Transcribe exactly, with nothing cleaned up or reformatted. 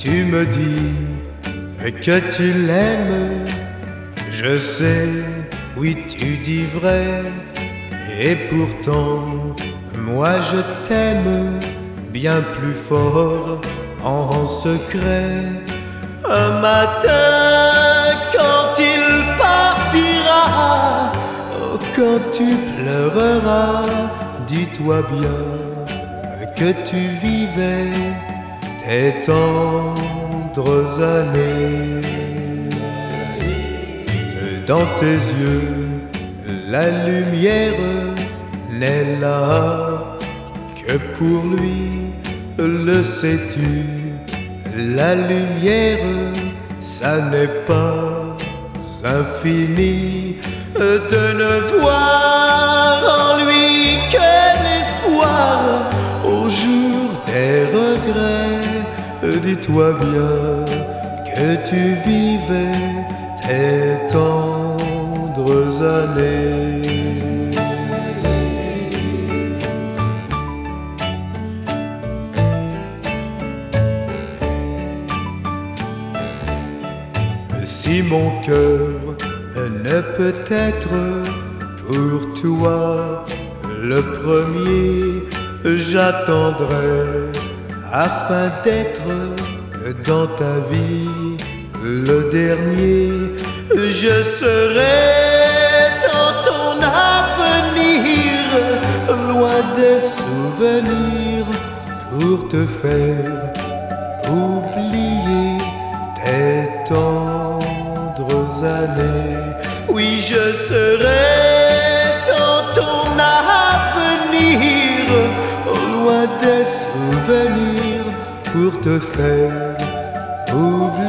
tu me dis que tu l'aimes. Je sais, oui tu dis vrai, et pourtant moi je t'aime bien plus fort en secret. Un matin quand il partira, oh, quand tu pleureras, dis-toi bien que tu vivais tes tendres années. Dans tes yeux, la lumière n'est là que pour lui, le sais-tu? La lumière, ça n'est pas infini, de ne voir en lui que l'espoir au jour des regrets. Dis-toi bien que tu vivais tes tendres années. Si mon cœur ne peut être pour toi le premier, j'attendrai afin d'être dans ta vie le dernier. Je serai dans ton avenir, loin des souvenirs, pour te faire oublier tes tendres années. Oui, je serai dans ton avenir, loin des souvenirs, pour te faire oublier